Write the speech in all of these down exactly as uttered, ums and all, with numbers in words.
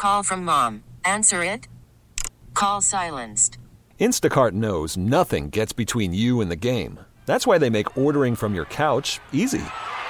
Call from mom. Answer it. Call silenced. Instacart knows nothing gets between you and the game. That's why they make ordering from your couch easy.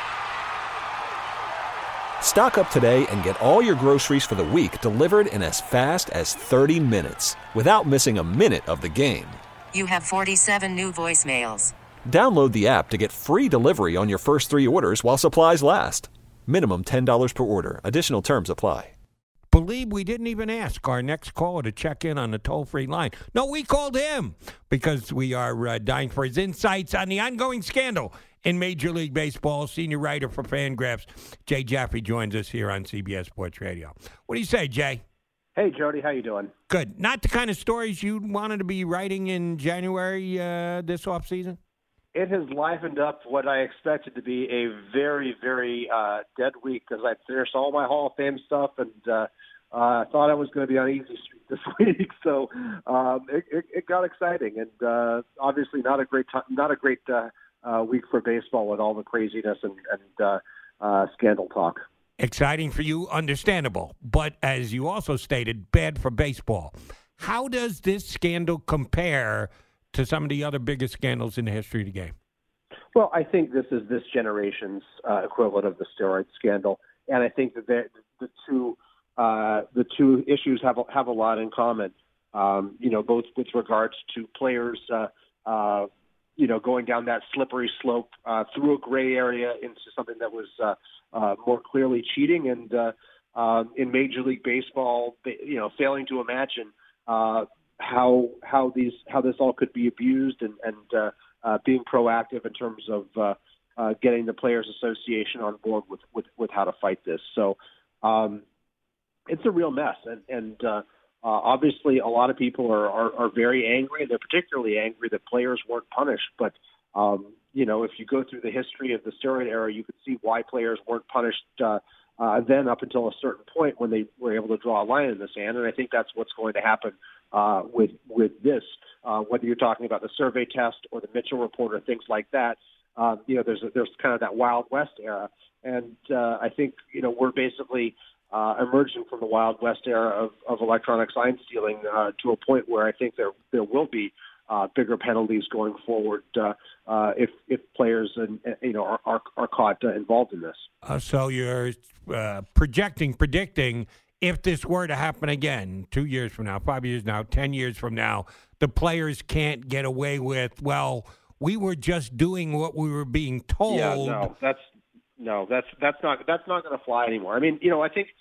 Stock up today and get all your groceries for the week delivered in as fast as thirty minutes without missing a minute of the game. You have forty-seven new voicemails. Download the app to get free delivery on your first three orders while supplies last. Minimum ten dollars per order. Additional terms apply. Believe we didn't even ask our next caller to check in on the toll-free line. No, we called him because we are uh, dying for his insights on the ongoing scandal in Major League Baseball. Senior writer for Fangraphs, Jay Jaffe, joins us here on C B S Sports Radio. What do you say, Jay? Hey, Jody. How you doing? Good. Not the kind of stories you wanted to be writing in January uh, this offseason? It has livened up what I expected to be a very, very uh, dead week because I finished all my Hall of Fame stuff and uh, uh, thought I was going to be on easy street this week. So um, it, it, it got exciting and uh, obviously not a great time, not a great uh, uh, week for baseball with all the craziness and, and uh, uh, scandal talk. Exciting for you, understandable. But as you also stated, bad for baseball. How does this scandal compare to some of the other biggest scandals in the history of the game? Well, I think this is this generation's uh, equivalent of the steroid scandal, and I think that the, the two uh, the two issues have a, have a lot in common. Um, you know, both with regards to players, uh, uh, you know, going down that slippery slope uh, through a gray area into something that was uh, uh, more clearly cheating, and uh, uh, in Major League Baseball, you know, failing to imagine Uh, how how these how this all could be abused and and uh, uh, being proactive in terms of uh, uh, getting the Players Association on board with, with, with how to fight this. So um, it's a real mess, and and uh, uh, obviously a lot of people are, are are very angry, and they're particularly angry that players weren't punished. But um, you know, if you go through the history of the steroid era, you could see why players weren't punished uh, uh, then up until a certain point when they were able to draw a line in the sand, and I think that's what's going to happen Uh, with with this, uh, whether you're talking about the survey test or the Mitchell report or things like that. Uh, you know, there's a, there's kind of that Wild West era, and uh, I think you know we're basically uh, emerging from the Wild West era of, of electronic sign stealing uh, to a point where I think there there will be uh, bigger penalties going forward uh, uh, if if players and you know are are, are caught uh, involved in this. Uh, so you're uh, projecting, predicting. If this were to happen again, two years from now, five years now, ten years from now, the players can't get away with, well, we were just doing what we were being told. Yeah, no, that's no, that's that's not that's not going to fly anymore. I mean, you know, I think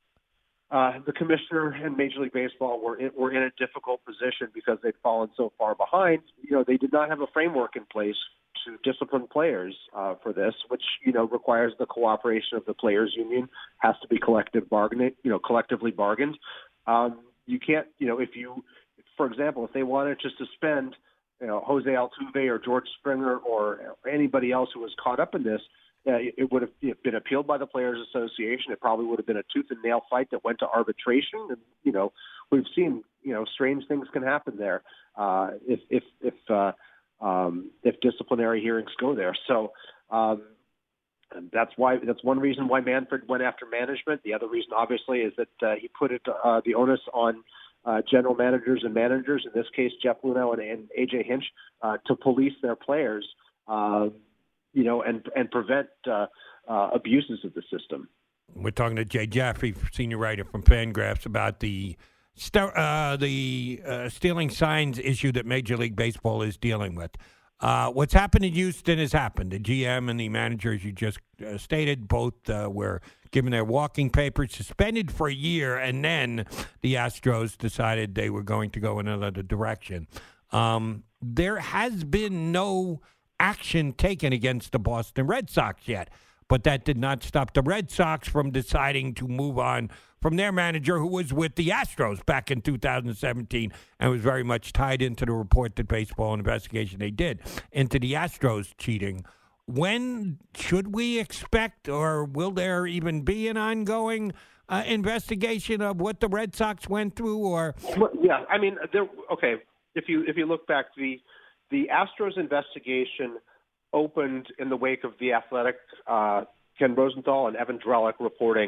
uh, the commissioner and Major League Baseball were in, were in a difficult position because they'd fallen so far behind. You know, they did not have a framework in place to discipline players uh, for this, which, you know, requires the cooperation of the players union, has to be collective bargaining, you know, collectively bargained. Um, you can't, you know, if you, for example, if they wanted to suspend, you know, Jose Altuve or George Springer or anybody else who was caught up in this, uh, it would have been appealed by the Players Association. It probably would have been a tooth and nail fight that went to arbitration. And, you know, we've seen, you know, strange things can happen there uh, if, if, if, uh, Um, if disciplinary hearings go there. So um, that's why that's one reason why Manfred went after management. The other reason, obviously, is that uh, he put it uh, the onus on uh, general managers and managers, in this case, Jeff Luhnow and, and A J Hinch, uh, to police their players, uh, you know, and and prevent uh, uh, abuses of the system. We're talking to Jay Jaffe, senior writer from Fangraphs, about the St- uh, the uh, stealing signs issue that Major League Baseball is dealing with. Uh, what's happened in Houston has happened. The G M and the manager, as you just uh, stated, both uh, were given their walking papers, suspended for a year, and then the Astros decided they were going to go in another direction. Um, there has been no action taken against the Boston Red Sox yet, but that did not stop the Red Sox from deciding to move on from their manager, who was with the Astros back in two thousand seventeen and was very much tied into the report that baseball investigation they did into the Astros cheating. When should we expect, or will there even be an ongoing uh, investigation of what the Red Sox went through? Or well, yeah, I mean, there. Okay, if you if you look back, the the Astros investigation opened in the wake of the Athletic, uh, Ken Rosenthal and Evan Drellick reporting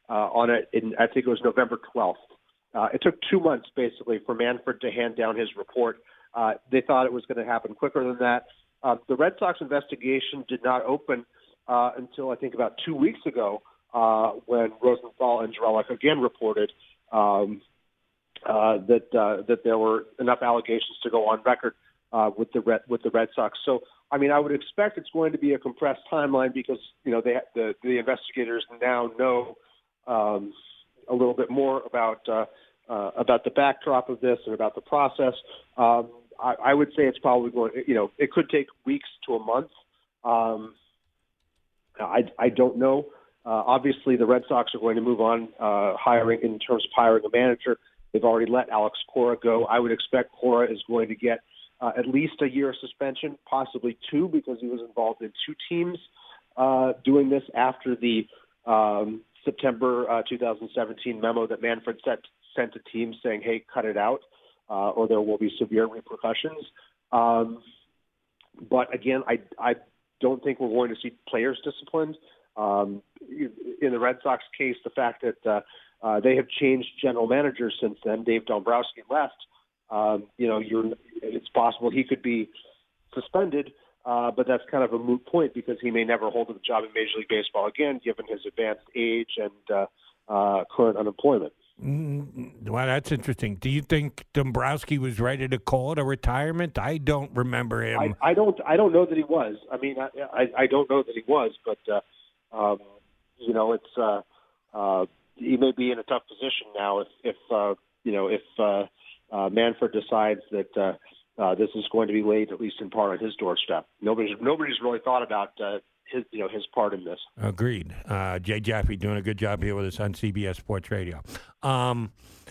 uh, on it. In, I think it was November twelfth. Uh, it took two months basically for Manfred to hand down his report. Uh, they thought it was going to happen quicker than that. Uh, the Red Sox investigation did not open uh, until I think about two weeks ago uh, when Rosenthal and Jurelic again reported um, uh, that uh, that there were enough allegations to go on record uh, with the Red, with the Red Sox. So, I mean, I would expect it's going to be a compressed timeline because you know they, the the investigators now know um, a little bit more about uh, uh, about the backdrop of this and about the process. Um, I, I would say it's probably going. You know, it could take weeks to a month. Um, I I don't know. Uh, obviously, the Red Sox are going to move on uh, hiring in terms of hiring a manager. They've already let Alex Cora go. I would expect Cora is going to get uh, at least a year suspension, possibly two, because he was involved in two teams uh, doing this after the um, September uh, two thousand seventeen memo that Manfred sent, sent to teams saying, hey, cut it out, uh, or there will be severe repercussions. Um, but again, I, I don't think we're going to see players disciplined. Um, in the Red Sox case, the fact that uh, uh, they have changed general managers since then, Dave Dombrowski left, um, you know, you're, it's possible he could be suspended, uh, but that's kind of a moot point because he may never hold a job in Major League Baseball again, given his advanced age and uh, uh, current unemployment. Mm, well, that's interesting. Do you think Dombrowski was ready to call it a retirement? I don't remember him. I, I don't. I don't know that he was. I mean, I, I, I don't know that he was, but uh, um, you know, it's uh, uh, he may be in a tough position now if, if uh, you know, if uh, uh, Manfred decides that uh, uh, this is going to be laid at least in part on his doorstep. Nobody's nobody's really thought about uh, his you know his part in this. Agreed. Uh, Jay Jaffe doing a good job here with us on C B S Sports Radio. Um,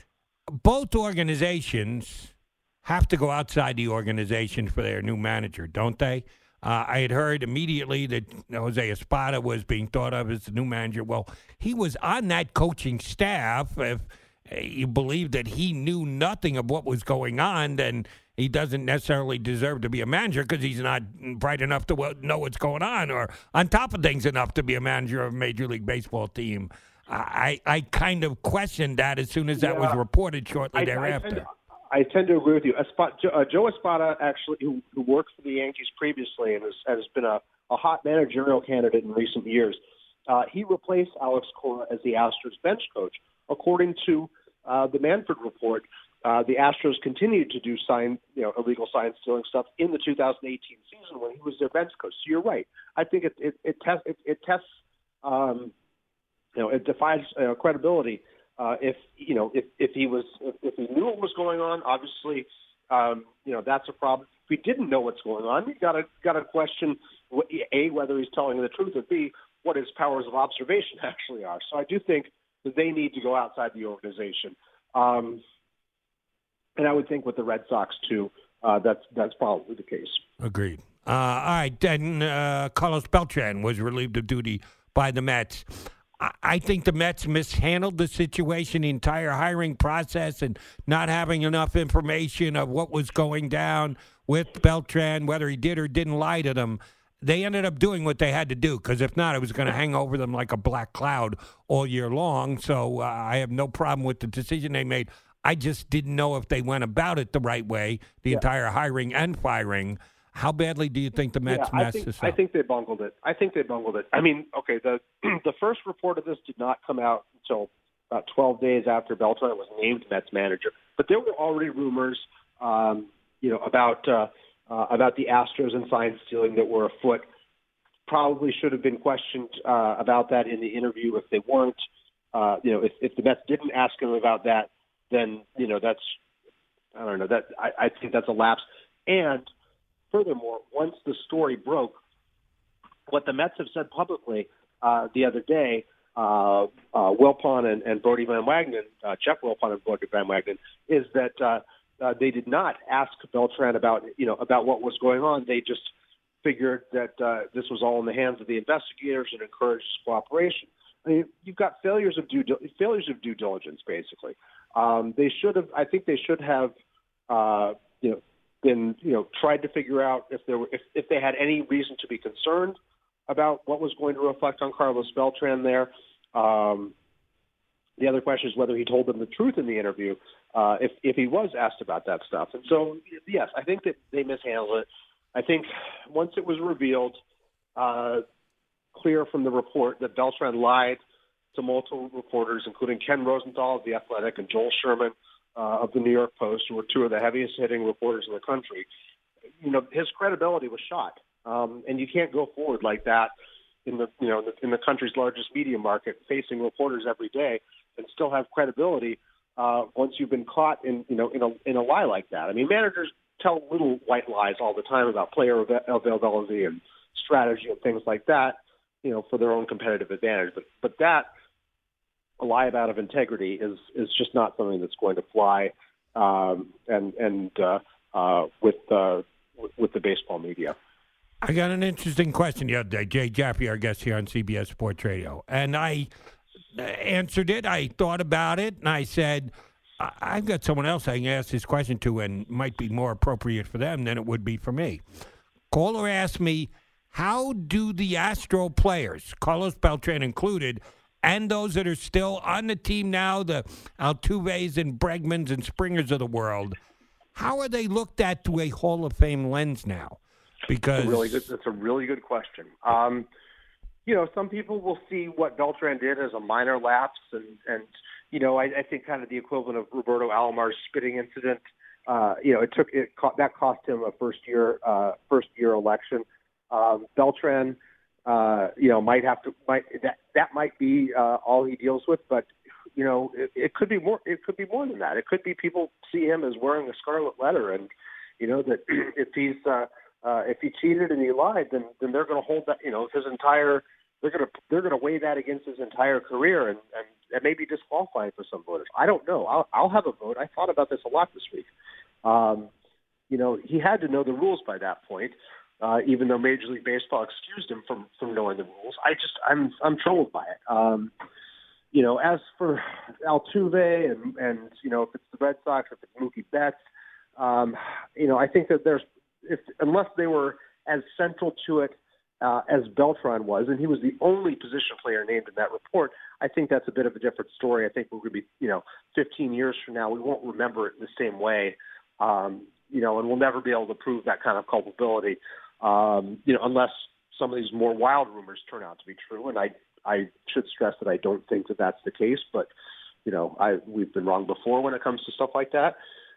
both organizations have to go outside the organization for their new manager, don't they? Uh, I had heard immediately that Jose Espada was being thought of as the new manager. Well, he was on that coaching staff. If you believe that he knew nothing of what was going on, then he doesn't necessarily deserve to be a manager because he's not bright enough to know what's going on or on top of things enough to be a manager of a Major League Baseball team. I, I kind of questioned that as soon as that yeah, was reported shortly I, thereafter. I tend, to, I tend to agree with you. Espada, uh, Joe Espada, actually, who, who worked for the Yankees previously and has, has been a, a hot managerial candidate in recent years, uh, he replaced Alex Cora as the Astros bench coach. According to uh, the Manfred report, uh, the Astros continued to do sign, you know, illegal sign stealing stuff in the two thousand eighteen season when he was their bench coach. So you're right. I think it it, it, test, it, it tests. Um, You know, it defies uh, credibility uh, if you know if, if he was if, if he knew what was going on. Obviously, um, you know that's a problem. If he didn't know what's going on, you got to got to question a whether he's telling the truth, or b what his powers of observation actually are. So I do think that they need to go outside the organization, um, and I would think with the Red Sox too. Uh, that's that's probably the case. Agreed. Uh, all right, then uh, Carlos Beltran was relieved of duty by the Mets. I think the Mets mishandled the situation, the entire hiring process, and not having enough information of what was going down with Beltran, whether he did or didn't lie to them. They ended up doing what they had to do, because if not, it was going to hang over them like a black cloud all year long. So uh, I have no problem with the decision they made. I just didn't know if they went about it the right way, the yeah. entire hiring and firing. How badly do you think the Mets yeah, messed think, this up? I think they bungled it. I think they bungled it. I mean, okay, the the first report of this did not come out until about twelve days after Beltran was named Mets manager. But there were already rumors, um, you know, about uh, uh, about the Astros and sign stealing that were afoot. Probably should have been questioned uh, about that in the interview if they weren't. Uh, you know, if, if the Mets didn't ask him about that, then you know that's I don't know that I, I think that's a lapse. And furthermore, once the story broke, what the Mets have said publicly uh, the other day, uh, uh, Wilpon and, and Brodie Van Wagenen, uh, Jeff Wilpon and Brodie Van Wagenen, is that uh, uh, they did not ask Beltran about you know about what was going on. They just figured that uh, this was all in the hands of the investigators and encouraged cooperation. I mean, you've got failures of due failures of due diligence, basically. Um, they should have. I think they should have. Uh, you know. Been, you know, tried to figure out if there were, if, if they had any reason to be concerned about what was going to reflect on Carlos Beltran there. Um, The other question is whether he told them the truth in the interview, uh, if if he was asked about that stuff. And so, yes, I think that they mishandled it. I think once it was revealed, uh, clear from the report that Beltran lied to multiple reporters, including Ken Rosenthal of The Athletic and Joel Sherman uh, of the New York Post, who were two of the heaviest hitting reporters in the country. You know, his credibility was shot, um, and you can't go forward like that in the you know in the, in the country's largest media market, facing reporters every day, and still have credibility uh, once you've been caught in you know in a in a lie like that. I mean, managers tell little white lies all the time about player availability and strategy and things like that, you know, for their own competitive advantage. But but that a lie about of integrity is is just not something that's going to fly, um, and and uh, uh, with uh, with the baseball media. I got an interesting question the other day. Jay Jaffe, our guest here on C B S Sports Radio, and I answered it. I thought about it, and I said, I- I've got someone else I can ask this question to, and might be more appropriate for them than it would be for me. Caller asked me, how do the Astro players, Carlos Beltran included, and those that are still on the team now, the Altuves and Bregmans and Springers of the world, how are they looked at through a Hall of Fame lens now? Because That's a really good, that's a really good question. Um, you know, some people will see what Beltran did as a minor lapse, and, and you know, I, I think kind of the equivalent of Roberto Alomar's spitting incident. Uh, you know, it took it that cost him a first year uh, first year election. Um, Beltran, uh, you know, might have to might that that might be uh, all he deals with, but you know, it, it could be more. It could be more than that. It could be people see him as wearing a scarlet letter, and you know that if he's uh, uh, if he cheated and he lied, then then they're going to hold that. You know, his entire they're going to they're going to weigh that against his entire career, and and that may be disqualifying for some voters. I don't know. I'll I'll have a vote. I thought about this a lot this week. Um, you know, he had to know the rules by that point. Uh, even though Major League Baseball excused him from, from knowing the rules, I just I'm I'm troubled by it. Um, you know, as for Altuve and and you know if it's the Red Sox, if it's Mookie Betts, um, you know I think that there's if unless they were as central to it uh, as Beltran was, and he was the only position player named in that report, I think that's a bit of a different story. I think we're going to be you know fifteen years from now we won't remember it in the same way, um, you know, and we'll never be able to prove that kind of culpability. Um, you know, unless some of these more wild rumors turn out to be true, and I, I should stress that I don't think that that's the case. But you know, I we've been wrong before when it comes to stuff like that.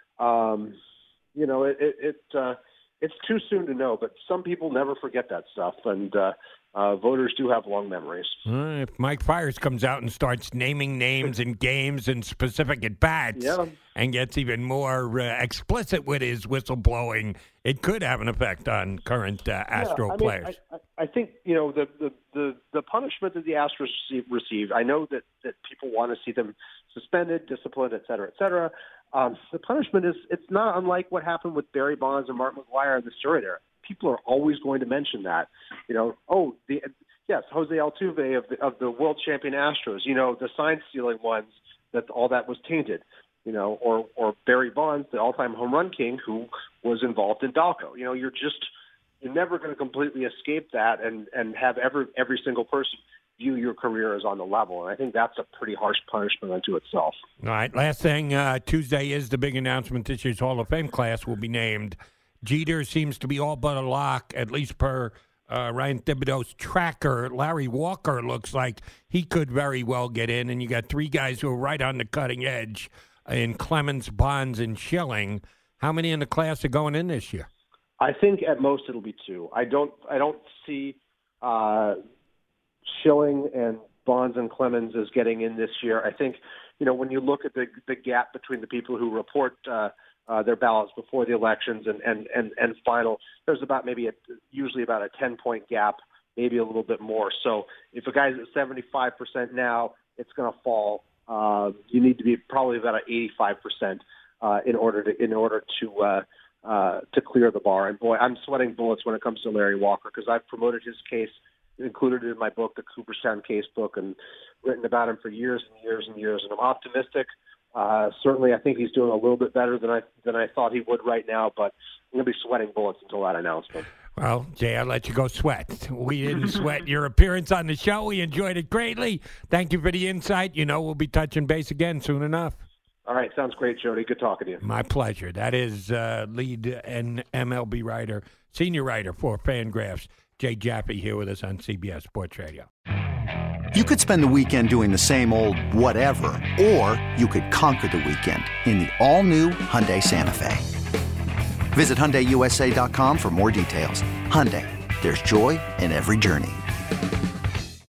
Um, you know, it, it, it uh, it's too soon to know. But some people never forget that stuff, and uh, uh, voters do have long memories. Uh, if Mike Fiers comes out and starts naming names and games and specific at bats, yeah. and gets even more uh, explicit with his whistleblowing, it could have an effect on current uh, Astro yeah, I mean, players. I, I, I think you know the, the, the, the punishment that the Astros received. I know that, that people want to see them suspended, disciplined, et cetera, et cetera. Um, the punishment is it's not unlike what happened with Barry Bonds and Mark McGwire in the steroid era. People are always going to mention that. You know, oh, the yes, Jose Altuve of the of the world champion Astros. You know, the sign stealing ones that all that was tainted. You know, or or Barry Bonds, the all-time home run king, who was involved in Dalco. You know, you're just you're never going to completely escape that, and and have every every single person view your career as on the level. And I think that's a pretty harsh punishment unto itself. All right, last thing, uh, Tuesday is the big announcement. This year's Hall of Fame class will be named. Jeter seems to be all but a lock, at least per uh, Ryan Thibodeau's tracker. Larry Walker looks like he could very well get in, and you got three guys who are right on the cutting edge in Clemens, Bonds, and Schilling. How many in the class are going in this year? I think at most it'll be two. I don't. I don't see uh, Schilling and Bonds and Clemens as getting in this year. I think you know when you look at the the gap between the people who report uh, uh, their ballots before the elections and and and and final, there's about maybe a, usually about a ten point gap, maybe a little bit more. So if a guy's at seventy-five percent now, it's going to fall. Uh, you need to be probably about eighty-five percent uh, in order to in order to uh, uh, to clear the bar. And boy, I'm sweating bullets when it comes to Larry Walker because I've promoted his case, included it in my book, the Cooperstown Case book, and written about him for years and years and years. And I'm optimistic. Uh, certainly, I think he's doing a little bit better than I than I thought he would right now. But I'm going to be sweating bullets until that announcement. Well, Jay, I'll let you go sweat. We didn't sweat your appearance on the show. We enjoyed it greatly. Thank you for the insight. You know, we'll be touching base again soon enough. All right. Sounds great, Jody. Good talking to you. My pleasure. That is uh, lead and M L B writer, senior writer for Fangraphs, Jay Jaffe, here with us on C B S Sports Radio. You could spend the weekend doing the same old whatever, or you could conquer the weekend in the all-new Hyundai Santa Fe. Visit Hyundai U S A dot com for more details. Hyundai, there's joy in every journey.